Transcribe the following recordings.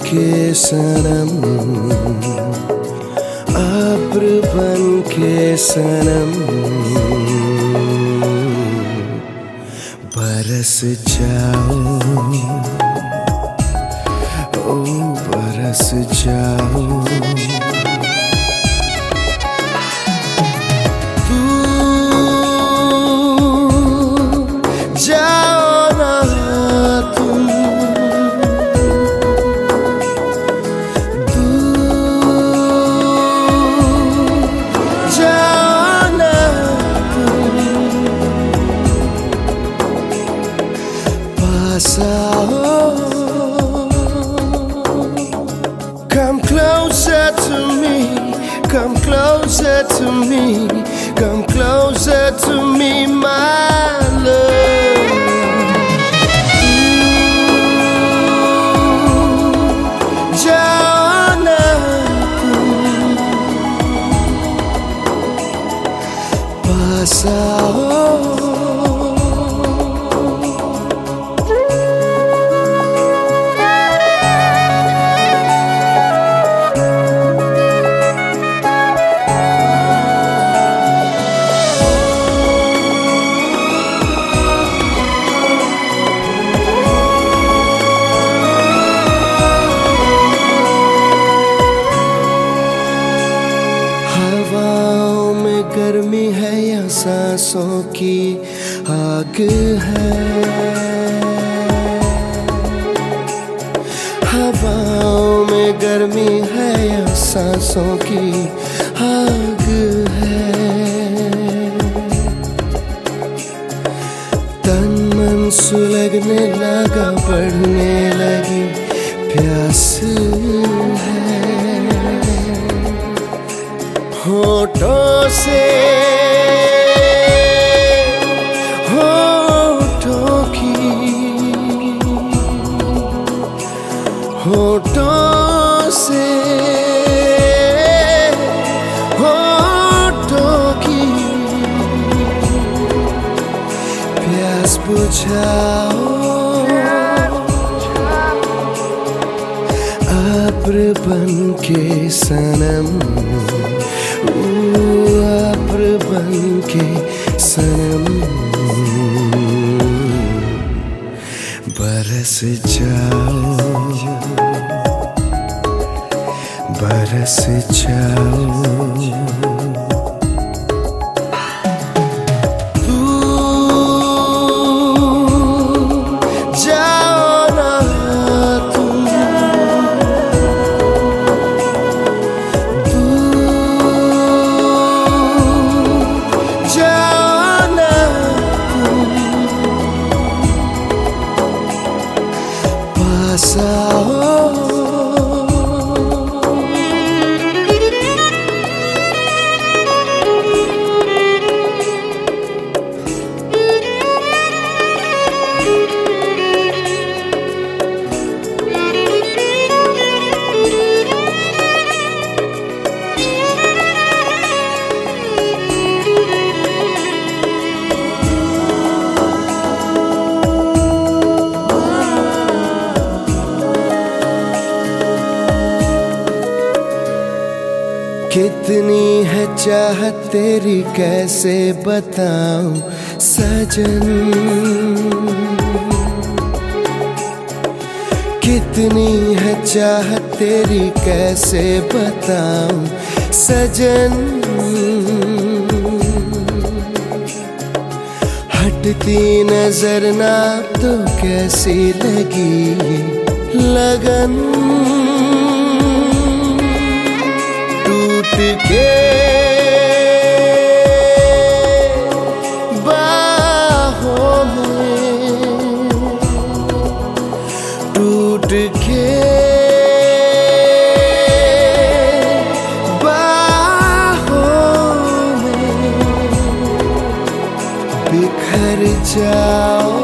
के सनम, अब्र बन के सनम, बरस जाओ, ओ बरस जाओ। Come closer to me, come closer to me, come closer to me, my love. जाना पास आओ। हवाओं में गर्मी है या सांसों की आग है, हवाओं में गर्मी है या सांसों की आग है, तन मन सुलगने लगा, बढ़ने लगी प्यास है, होठों से होठों की, होठों से होठों की प्यास बुझाओ, अब्र बन के सनम, अब्र बन के सनम, बरस जाओ, बरस जाओ। कितनी है चाहत तेरी कैसे बताऊं सजन, कितनी है चाहत तेरी कैसे बताऊं सजन, हटती नजर ना तो कैसी लगी लगन, टूट के बाहों में, टूट के बाहों में बिखर जाओ,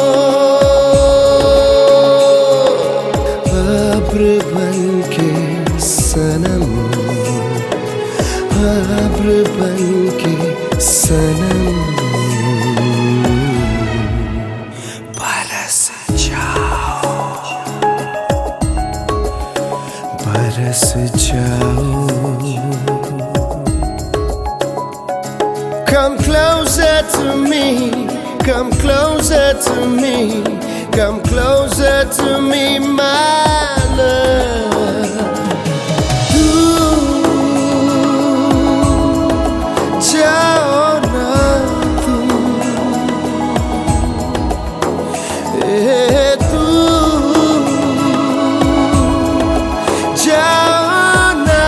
अब्र बन के सनम, अब्र बन के सनम, बरस जाओ, Come closer to me, come closer to me, my love. Ciao na tu, tu, ciao na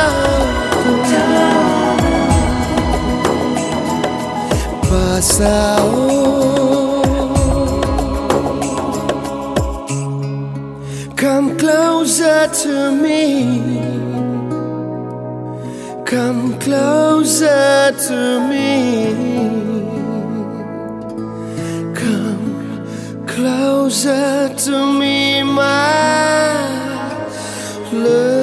tu, pasao. Come closer to me, come closer to me, come closer to me, my love.